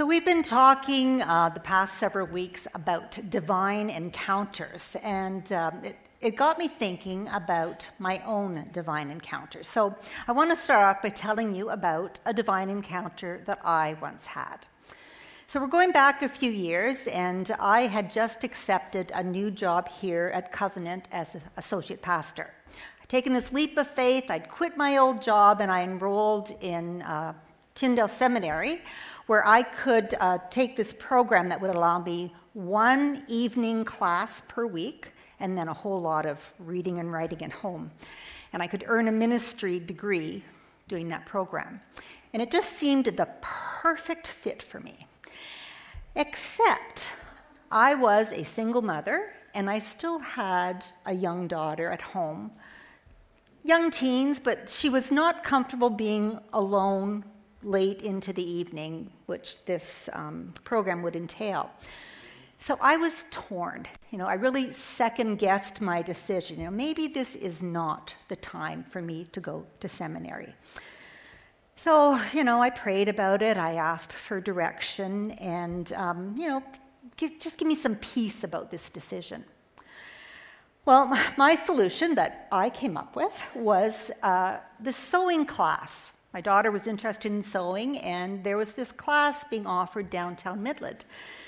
So we've been talking the past several weeks about divine encounters, and it got me thinking about my own divine encounter. So I want to start off by telling you about a divine encounter that I once had. So we're going back a few years, and I had just accepted a new job here at Covenant as an associate pastor. I'd taken this leap of faith. I'd quit my old job, and I enrolled in Tyndale Seminary, where I could take this program that would allow me one evening class per week and then a whole lot of reading and writing at home. And I could earn a ministry degree doing that program. And it just seemed the perfect fit for me. Except I was a single mother, and I still had a young daughter at home. Young teens, but she was not comfortable being alone late into the evening, which this program would entail. So I was torn. I really second-guessed my decision. Maybe this is not the time for me to go to seminary. So, I prayed about it. I asked for direction and, just give me some peace about this decision. Well, my solution that I came up with was the sewing class. My daughter was interested in sewing, and there was this class being offered downtown Midland.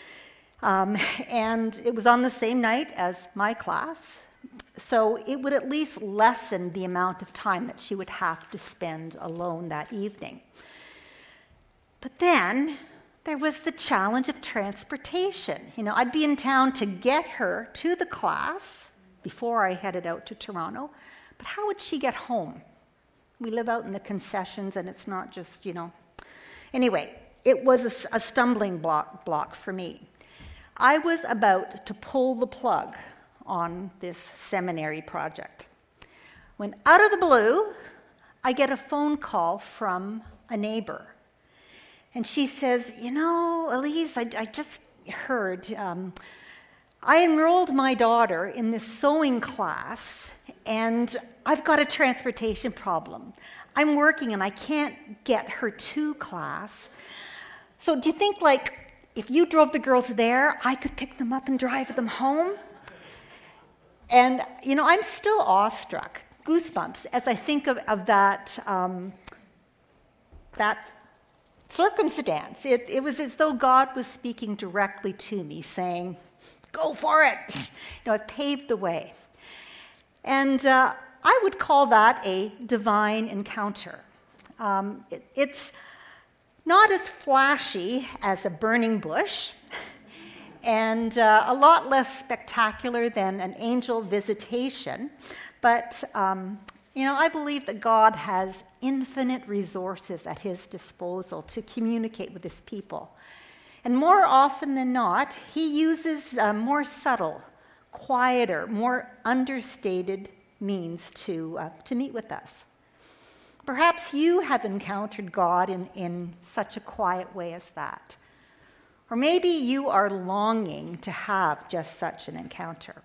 And it was on the same night as my class, so it would at least lessen the amount of time that she would have to spend alone that evening. But then there was the challenge of transportation. I'd be in town to get her to the class before I headed out to Toronto, but how would she get home? We live out in the concessions, and it's not just, Anyway, it was a stumbling block for me. I was about to pull the plug on this seminary project when, out of the blue, I get a phone call from a neighbor. And she says, Elise, I just heard, I enrolled my daughter in this sewing class, and I've got a transportation problem. I'm working, and I can't get her to class. So do you think, if you drove the girls there, I could pick them up and drive them home? And, I'm still awestruck, goosebumps, as I think of that circumstance. It was as though God was speaking directly to me, saying, go for it. I've paved the way. And I would call that a divine encounter. It's not as flashy as a burning bush, and a lot less spectacular than an angel visitation, but I believe that God has infinite resources at his disposal to communicate with his people. And more often than not, he uses more subtle, quieter, more understated means to meet with us. Perhaps you have encountered God in such a quiet way as that. Or maybe you are longing to have just such an encounter.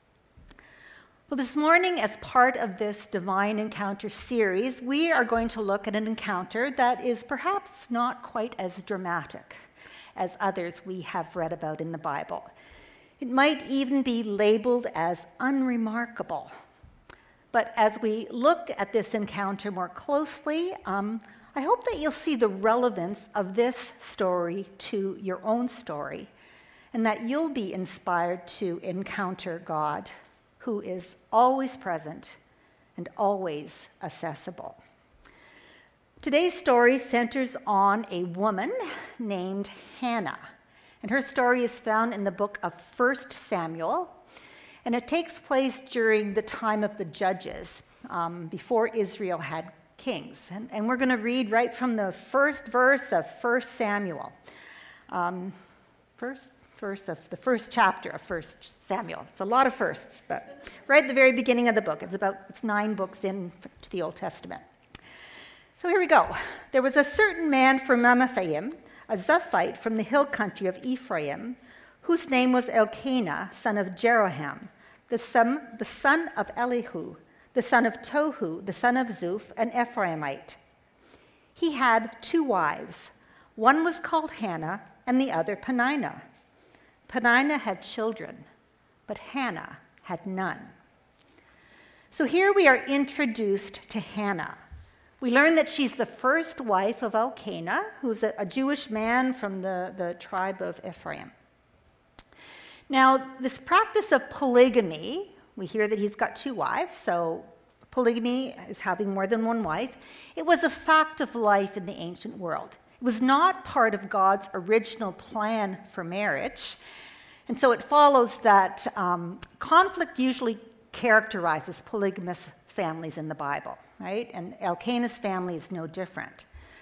Well, this morning, as part of this Divine Encounter series, we are going to look at an encounter that is perhaps not quite as dramatic as others we have read about in the Bible. It might even be labeled as unremarkable. But as we look at this encounter more closely, I hope that you'll see the relevance of this story to your own story, and that you'll be inspired to encounter God, who is always present and always accessible. Today's story centers on a woman named Hannah, and her story is found in the book of 1 Samuel, and it takes place during the time of the Judges, before Israel had kings. And we're going to read right from the first verse of 1 Samuel, first verse of the first chapter of 1 Samuel. It's a lot of firsts, but right at the very beginning of the book. It's 9 books into the Old Testament. So here we go. There was a certain man from Ramathaim, a Zephite from the hill country of Ephraim, whose name was Elkanah, son of Jeroham, the son of Elihu, the son of Tohu, the son of Zuph, an Ephraimite. He had 2 wives. One was called Hannah, and the other Peninnah. Peninnah had children, but Hannah had none. So here we are introduced to Hannah. We learn that she's the first wife of Elkanah, who's a Jewish man from the tribe of Ephraim. Now, this practice of polygamy, we hear that he's got 2 wives, so polygamy is having more than one wife. It was a fact of life in the ancient world. It was not part of God's original plan for marriage. And so it follows that conflict usually characterizes polygamous families in the Bible, right? And Elkanah's family is no different.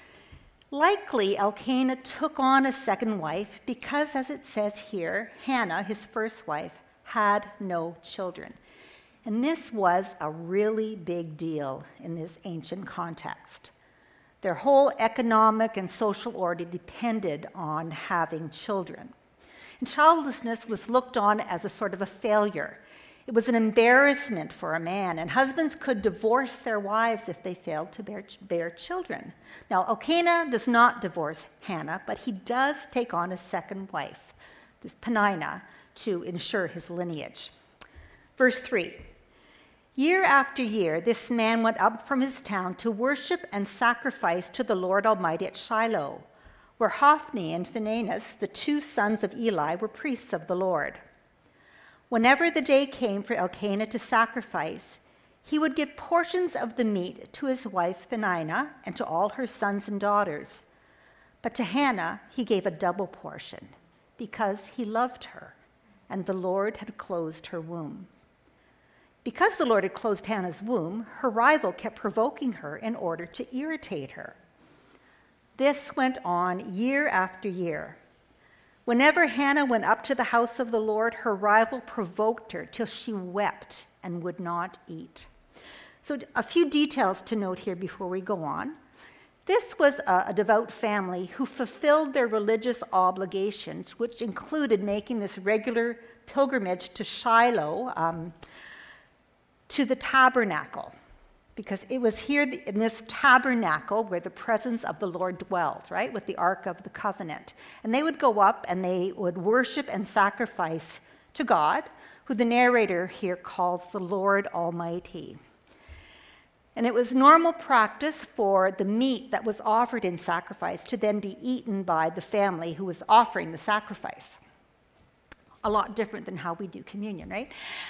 Likely, Elkanah took on a second wife because, as it says here, Hannah, his first wife, had no children. And this was a really big deal in this ancient context. Their whole economic and social order depended on having children. And childlessness was looked on as a sort of a failure. It was an embarrassment for a man, and husbands could divorce their wives if they failed to bear children. Now, Elkanah does not divorce Hannah, but he does take on a second wife, this Peninnah, to ensure his lineage. Verse 3, year after year, this man went up from his town to worship and sacrifice to the Lord Almighty at Shiloh, where Hophni and Phinehas, the 2 sons of Eli, were priests of the Lord. Whenever the day came for Elkanah to sacrifice, he would give portions of the meat to his wife Peninnah and to all her sons and daughters. But to Hannah he gave a double portion, because he loved her, and the Lord had closed her womb. Because the Lord had closed Hannah's womb, her rival kept provoking her in order to irritate her. This went on year after year. Whenever Hannah went up to the house of the Lord, her rival provoked her till she wept and would not eat. So a few details to note here before we go on. This was a devout family who fulfilled their religious obligations, which included making this regular pilgrimage to Shiloh, to the tabernacle, because it was here in this tabernacle where the presence of the Lord dwelled, right, with the Ark of the Covenant. And they would go up and they would worship and sacrifice to God, who the narrator here calls the Lord Almighty. And it was normal practice for the meat that was offered in sacrifice to then be eaten by the family who was offering the sacrifice. A lot different than how we do communion, right?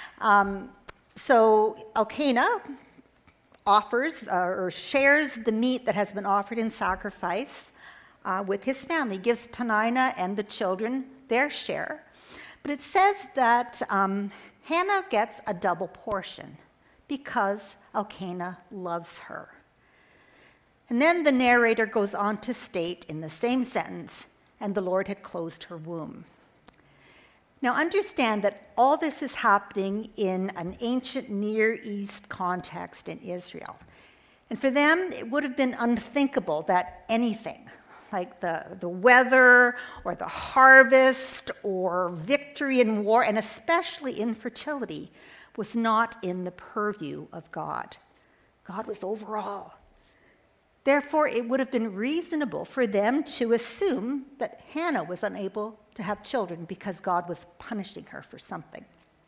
So Elkanah offers or shares the meat that has been offered in sacrifice with his family, gives Peninnah and the children their share. But it says that Hannah gets a double portion because Elkanah loves her. And then the narrator goes on to state in the same sentence, and the Lord had closed her womb. Now understand that all this is happening in an ancient Near East context in Israel. And for them, it would have been unthinkable that anything, like the weather or the harvest or victory in war, and especially infertility, was not in the purview of God. God was over all. Therefore, it would have been reasonable for them to assume that Hannah was unable to have children because God was punishing her for something.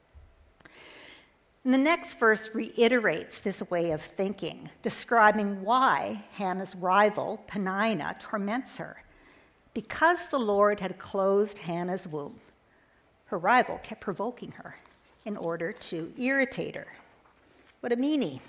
And the next verse reiterates this way of thinking, describing why Hannah's rival, Peninnah, torments her. Because the Lord had closed Hannah's womb, her rival kept provoking her in order to irritate her. What a meanie.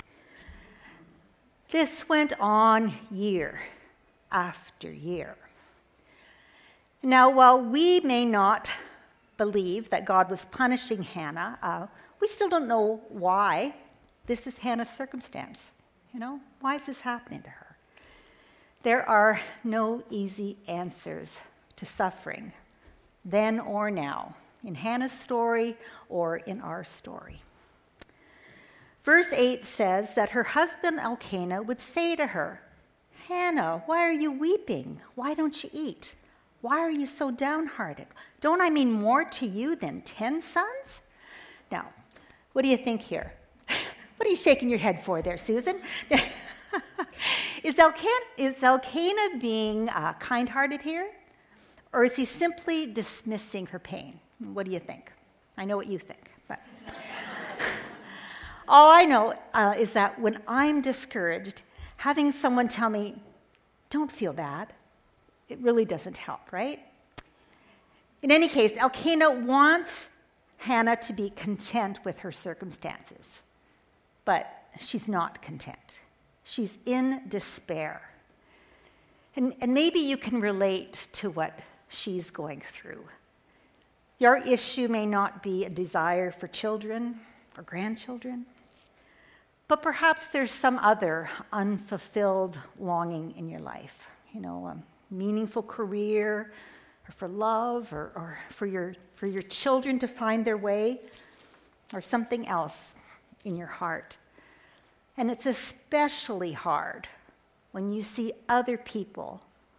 This went on year after year. Now, while we may not believe that God was punishing Hannah, we still don't know why this is Hannah's circumstance. You know, why is this happening to her? There are no easy answers to suffering, then or now, in Hannah's story or in our story. Verse 8 says that her husband Elkanah would say to her, "Hannah, why are you weeping? Why don't you eat? Why are you so downhearted? Don't I mean more to you than 10 sons?" Now, what do you think here? What are you shaking your head for there, Susan? Is Elkanah being kind-hearted here? Or is he simply dismissing her pain? What do you think? I know what you think, but all I know is that when I'm discouraged, having someone tell me, don't feel bad, it really doesn't help, right? In any case, Elkanah wants Hannah to be content with her circumstances, but she's not content. She's in despair. And maybe you can relate to what she's going through. Your issue may not be a desire for children or grandchildren, but perhaps there's some other unfulfilled longing in your life. A meaningful career, or for love, or for your children to find their way, or something else in your heart. And it's especially hard when you see other people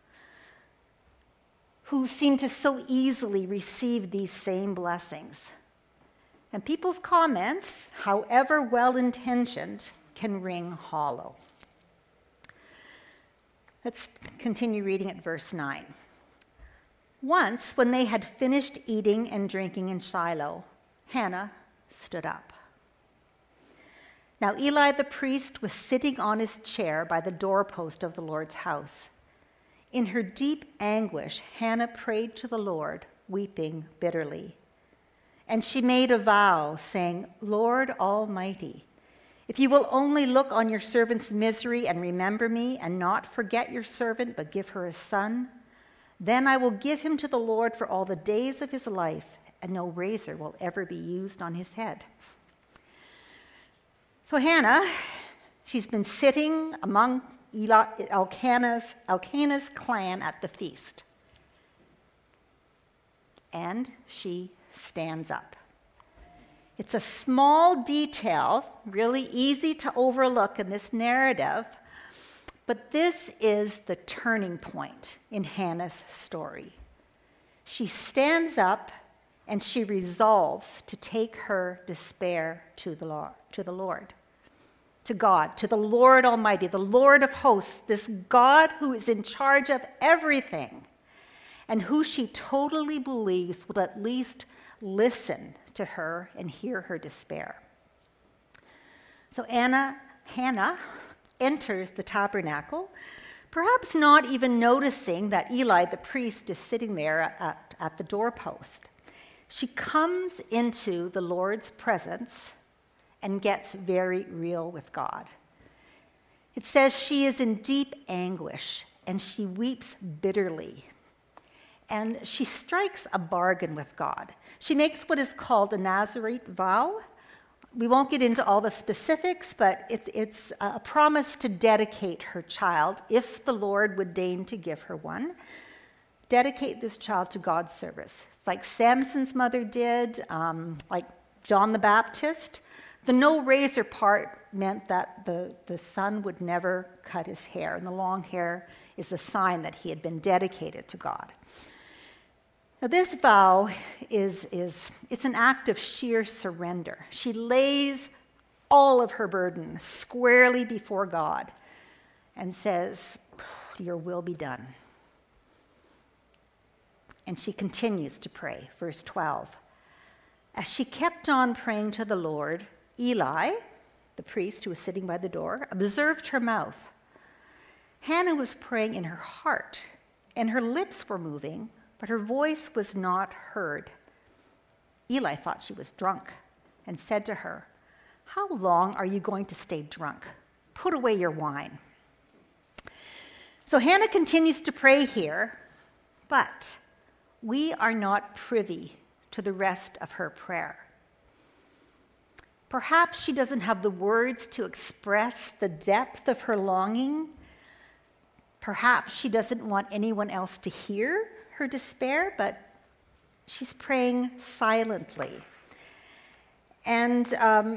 who seem to so easily receive these same blessings. And people's comments, however well-intentioned, can ring hollow. Let's continue reading at verse 9. Once, when they had finished eating and drinking in Shiloh, Hannah stood up. Now Eli the priest was sitting on his chair by the doorpost of the Lord's house. In her deep anguish, Hannah prayed to the Lord, weeping bitterly. And she made a vow, saying, Lord Almighty, if you will only look on your servant's misery and remember me, and not forget your servant, but give her a son, then I will give him to the Lord for all the days of his life, and no razor will ever be used on his head. So Hannah, she's been sitting among Elkanah's clan at the feast. And she stands up. It's a small detail, really easy to overlook in this narrative, but this is the turning point in Hannah's story. She stands up and she resolves to take her despair to the Lord, to God, to the Lord Almighty, the Lord of hosts, this God who is in charge of everything and who she totally believes will at least listen to her and hear her despair. So Hannah enters the tabernacle, perhaps not even noticing that Eli the priest is sitting there at the doorpost. She comes into the Lord's presence and gets very real with God. It says she is in deep anguish and she weeps bitterly. And she strikes a bargain with God. She makes what is called a Nazirite vow. We won't get into all the specifics, but it's a promise to dedicate her child, if the Lord would deign to give her one, dedicate this child to God's service. It's like Samson's mother did, like John the Baptist. The no razor part meant that the son would never cut his hair, and the long hair is a sign that he had been dedicated to God. Now, this vow it's an act of sheer surrender. She lays all of her burden squarely before God and says, your will be done. And she continues to pray. Verse 12. As she kept on praying to the Lord, Eli, the priest who was sitting by the door, observed her mouth. Hannah was praying in her heart, and her lips were moving, but her voice was not heard. Eli thought she was drunk and said to her, how long are you going to stay drunk? Put away your wine. So Hannah continues to pray here, but we are not privy to the rest of her prayer. Perhaps she doesn't have the words to express the depth of her longing. Perhaps she doesn't want anyone else to hear her despair, but she's praying silently. And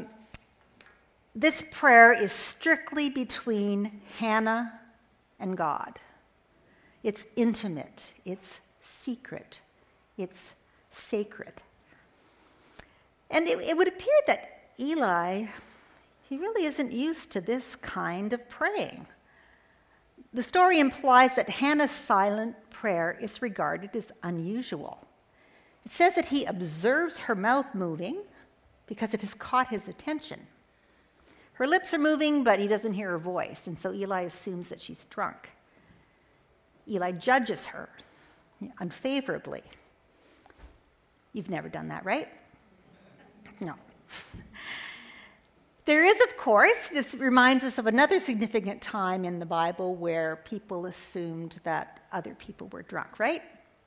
this prayer is strictly between Hannah and God. It's intimate, it's secret, it's sacred. And it would appear that Eli, he really isn't used to this kind of praying. The story implies that Hannah's silent prayer is regarded as unusual. It says that he observes her mouth moving because it has caught his attention. Her lips are moving, but he doesn't hear her voice, and so Eli assumes that she's drunk. Eli judges her unfavorably. You've never done that, right? No. There is, of course, this reminds us of another significant time in the Bible where people assumed that other people were drunk, right?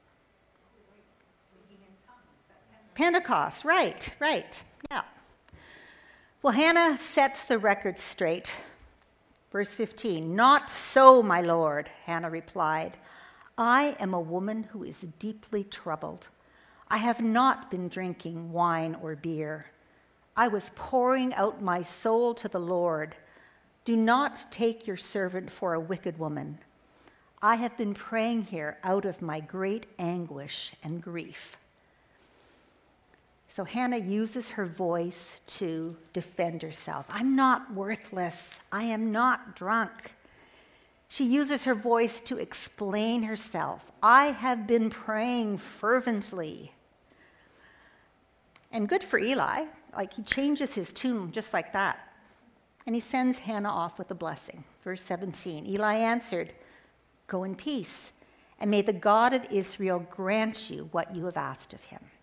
Pentecost, right, yeah. Well, Hannah sets the record straight. Verse 15, "Not so, my Lord," Hannah replied. "I am a woman who is deeply troubled. I have not been drinking wine or beer. I was pouring out my soul to the Lord. Do not take your servant for a wicked woman. I have been praying here out of my great anguish and grief." So Hannah uses her voice to defend herself. I'm not worthless. I am not drunk. She uses her voice to explain herself. I have been praying fervently. And good for Eli. He changes his tune just like that. And he sends Hannah off with a blessing. Verse 17, Eli answered, "Go in peace, and may the God of Israel grant you what you have asked of him."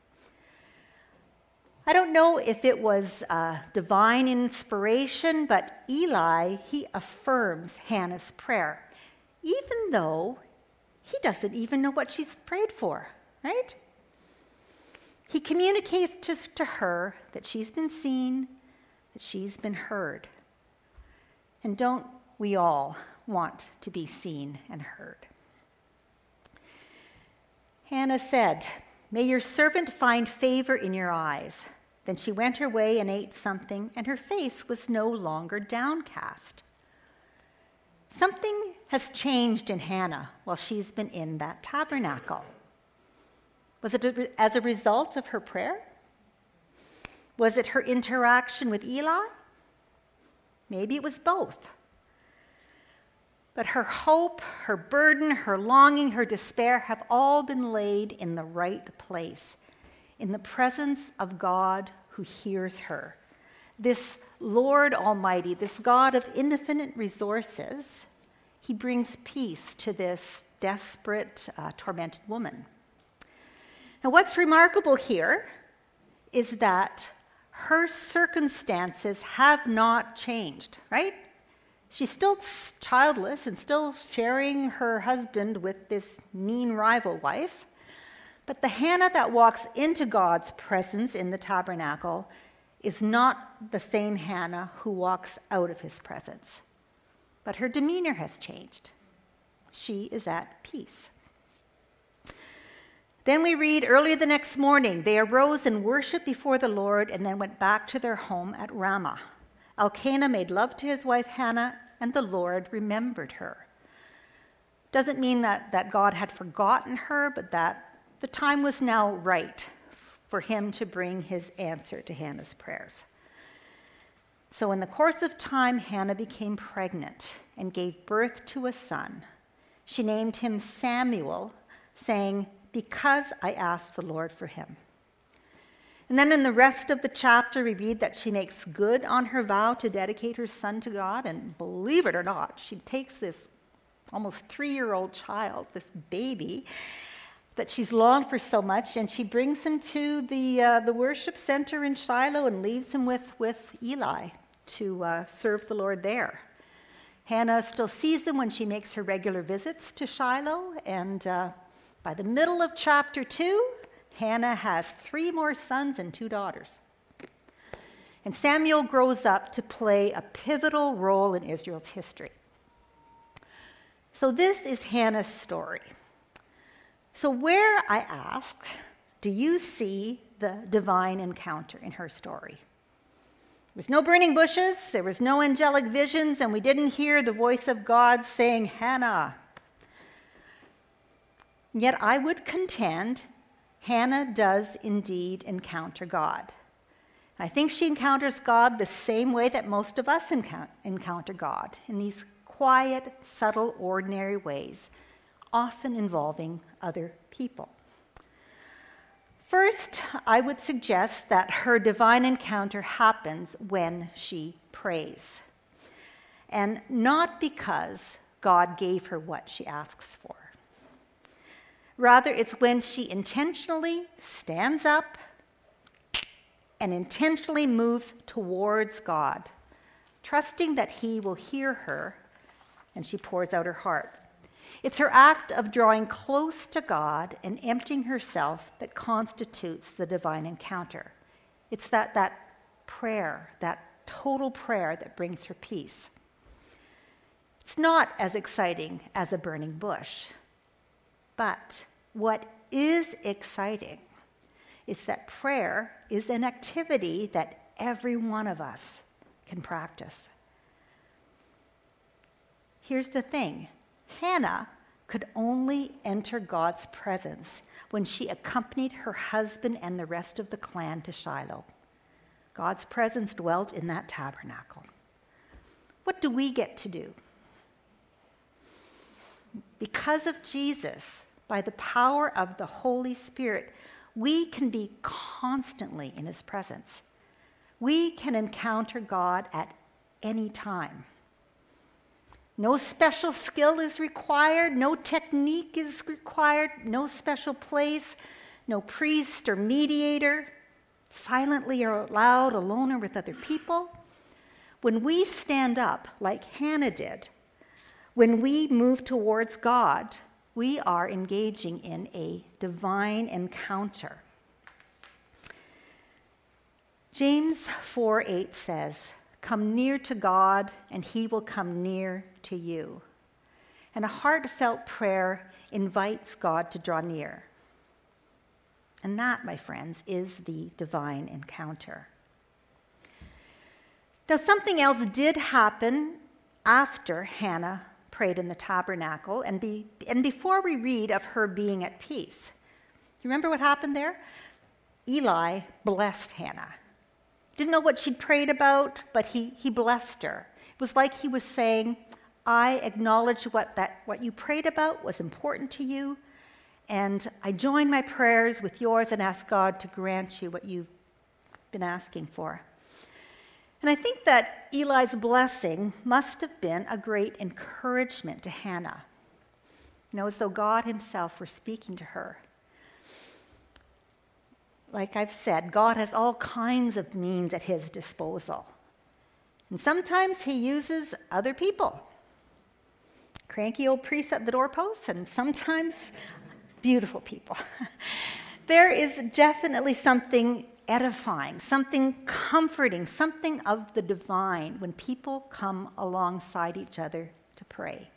I don't know if it was divine inspiration, but Eli, he affirms Hannah's prayer, even though he doesn't even know what she's prayed for, right? He communicates to her that she's been seen, that she's been heard. And don't we all want to be seen and heard? Hannah said, "May your servant find favor in your eyes." Then she went her way and ate something, and her face was no longer downcast. Something has changed in Hannah while she's been in that tabernacle. Was it as a result of her prayer? Was it her interaction with Eli? Maybe it was both. But her hope, her burden, her longing, her despair have all been laid in the right place, in the presence of God who hears her. This Lord Almighty, this God of infinite resources, he brings peace to this desperate, tormented woman. Now, what's remarkable here is that her circumstances have not changed, right? She's still childless and still sharing her husband with this mean rival wife. But the Hannah that walks into God's presence in the tabernacle is not the same Hannah who walks out of his presence. But her demeanor has changed. She is at peace. Then we read, early the next morning, they arose and worshiped before the Lord and then went back to their home at Ramah. Elkanah made love to his wife Hannah, and the Lord remembered her. Doesn't mean that God had forgotten her, but that the time was now right for him to bring his answer to Hannah's prayers. So in the course of time, Hannah became pregnant and gave birth to a son. She named him Samuel, saying, "Because I asked the Lord for him." And then in the rest of the chapter, we read that she makes good on her vow to dedicate her son to God. And believe it or not, she takes this almost 3-year-old child, this baby, that she's longed for so much, and she brings him to the worship center in Shiloh and leaves him with Eli to serve the Lord there. Hannah still sees him when she makes her regular visits to Shiloh, and by the middle of chapter 2, Hannah has 3 more sons and 2 daughters. And Samuel grows up to play a pivotal role in Israel's history. So this is Hannah's story. So where, I ask, do you see the divine encounter in her story? There was no burning bushes, there was no angelic visions, and we didn't hear the voice of God saying, "Hannah." Yet I would contend Hannah does indeed encounter God. I think she encounters God the same way that most of us encounter God, in these quiet, subtle, ordinary ways, often involving other people. First, I would suggest that her divine encounter happens when she prays, and not because God gave her what she asks for. Rather, it's when she intentionally stands up and intentionally moves towards God, trusting that He will hear her, and she pours out her heart. It's her act of drawing close to God and emptying herself that constitutes the divine encounter. It's that prayer, that total prayer that brings her peace. It's not as exciting as a burning bush, but what is exciting is that prayer is an activity that every one of us can practice. Here's the thing. Hannah could only enter God's presence when she accompanied her husband and the rest of the clan to Shiloh. God's presence dwelt in that tabernacle. What do we get to do? Because of Jesus, by the power of the Holy Spirit, we can be constantly in His presence. We can encounter God at any time. No special skill is required, no technique is required, no special place, no priest or mediator, silently or loud, alone or with other people. When we stand up like Hannah did, when we move towards God, we are engaging in a divine encounter. James 4:8 says, "Come near to God, and He will come near to you." And a heartfelt prayer invites God to draw near. And that, my friends, is the divine encounter. Now, something else did happen after Hannah prayed in the tabernacle, and before we read of her being at peace. You remember what happened there? Eli blessed Hannah. Didn't know what she'd prayed about, but he blessed her. It was like he was saying, I acknowledge what you prayed about was important to you, and I join my prayers with yours and ask God to grant you what you've been asking for. And I think that Eli's blessing must have been a great encouragement to Hannah, as though God Himself were speaking to her. Like I've said, God has all kinds of means at His disposal. And sometimes He uses other people. Cranky old priests at the doorposts, and sometimes beautiful people. There is definitely something edifying, something comforting, something of the divine when people come alongside each other to pray.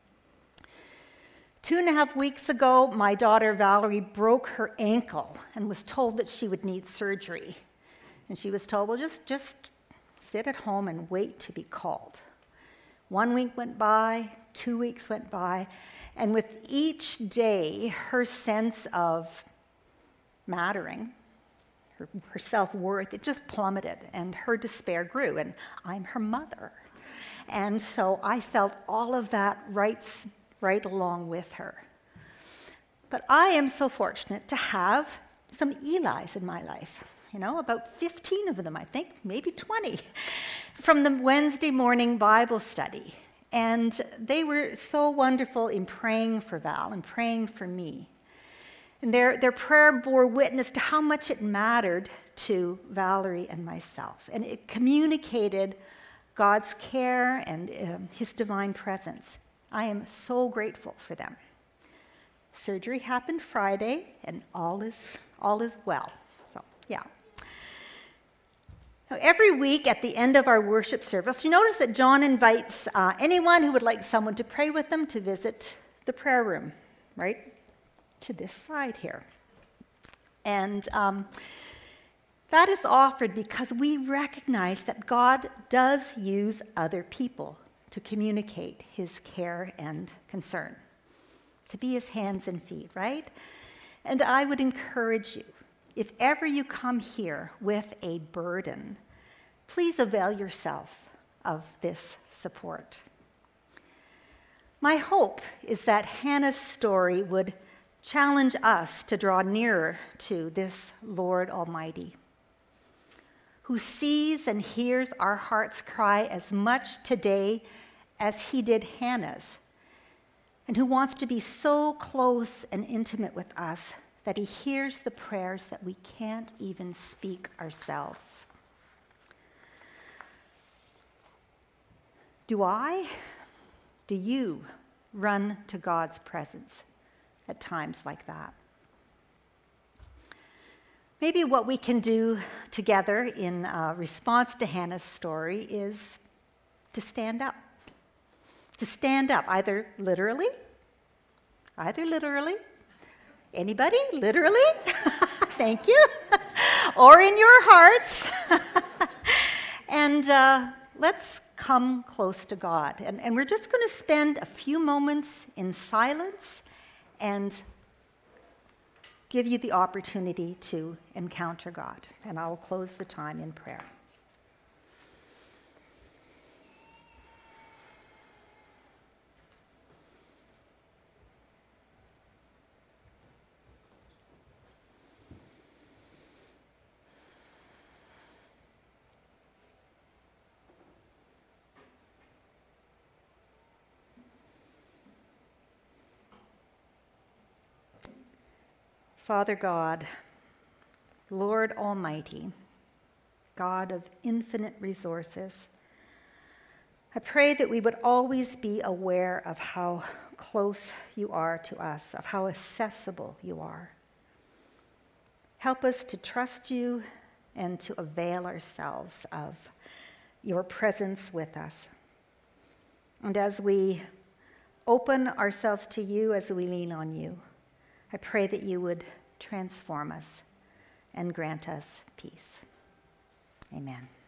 2.5 weeks ago, my daughter Valerie broke her ankle and was told that she would need surgery. And she was told, well, just sit at home and wait to be called. 1 week went by, 2 weeks went by, and with each day, her sense of mattering, her self-worth, it just plummeted, and her despair grew, and I'm her mother. And so I felt all of that right along with her. But I am so fortunate to have some Elis in my life, about 15 of them, I think, maybe 20, from the Wednesday morning Bible study. And they were so wonderful in praying for Val and praying for me. And their prayer bore witness to how much it mattered to Valerie and myself. And it communicated God's care and His divine presence. I am so grateful for them. Surgery happened Friday, and all is well. So, yeah. Now, every week at the end of our worship service, you notice that John invites anyone who would like someone to pray with them to visit the prayer room, right? To this side here. And that is offered because we recognize that God does use other people to communicate His care and concern, to be His hands and feet, right? And I would encourage you, if ever you come here with a burden, please avail yourself of this support. My hope is that Hannah's story would challenge us to draw nearer to this Lord Almighty, who sees and hears our heart's cry as much today as he did Hannah's, and who wants to be so close and intimate with us that he hears the prayers that we can't even speak ourselves. Do you run to God's presence at times like that? Maybe what we can do together in response to Hannah's story is to stand up. To stand up, either literally. Anybody? Literally? Thank you. Or in your hearts. And let's come close to God. And we're just going to spend a few moments in silence and give you the opportunity to encounter God. And I will close the time in prayer. Father God, Lord Almighty, God of infinite resources, I pray that we would always be aware of how close you are to us, of how accessible you are. Help us to trust you and to avail ourselves of your presence with us. And as we open ourselves to you, as we lean on you, I pray that you would transform us and grant us peace. Amen.